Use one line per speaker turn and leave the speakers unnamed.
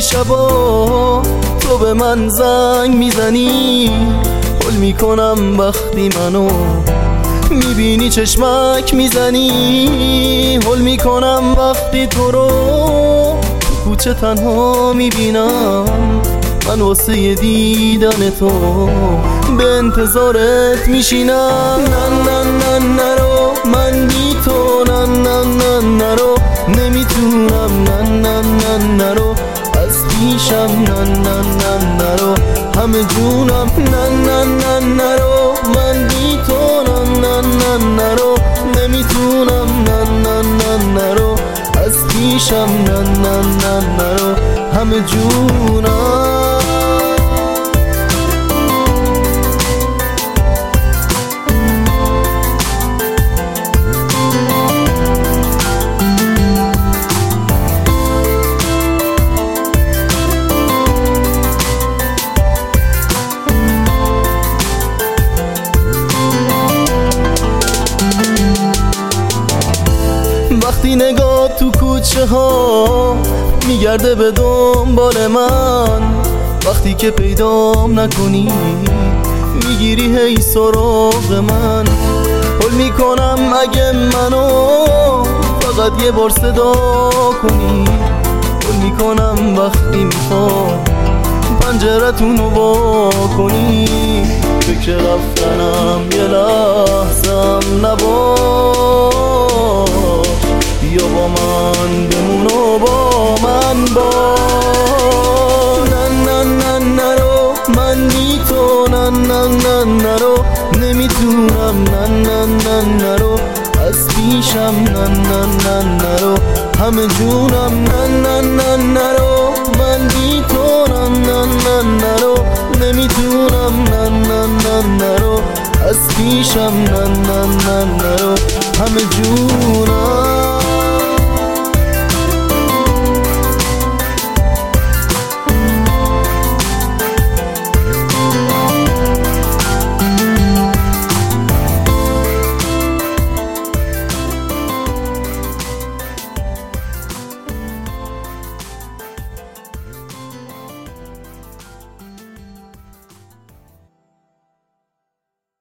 شبا تو به من زنگ میزنی، حل میکنم وقتی منو میبینی چشمک میزنی، حل میکنم وقتی تو رو تو کوچه تنها میبینم. من واسه دیدن تو به انتظارت میشینم. نه نرو من بی تو، نه نرو نمیتونم، نه نرو از پیشم، نه نرو همه جونم. نه نرو من بی تو، نه نرو نمیتونم، نه نرو از پیشم، نه نرو همه جونم. وقتی نگاه تو کوچه ها میگرده به دنبال من، وقتی که پیدام نکنی میگیری هی سراغ من. حل میکنم اگه منو فقط یه بار صدا کنی، حل میکنم وقتی میخوام پنجرتونو وا کنی. فکر رفتنم یه لحظم نباش، یا با من بمون و با من باش. نه نرو من بی تو، نه نرو نمیتونم، نه نرو از پیشم، نه نرو همه جونم. نه نرو من بی تو، نه نرو نمیتونم، نه نرو از پیشم، نه نرو همه جونم.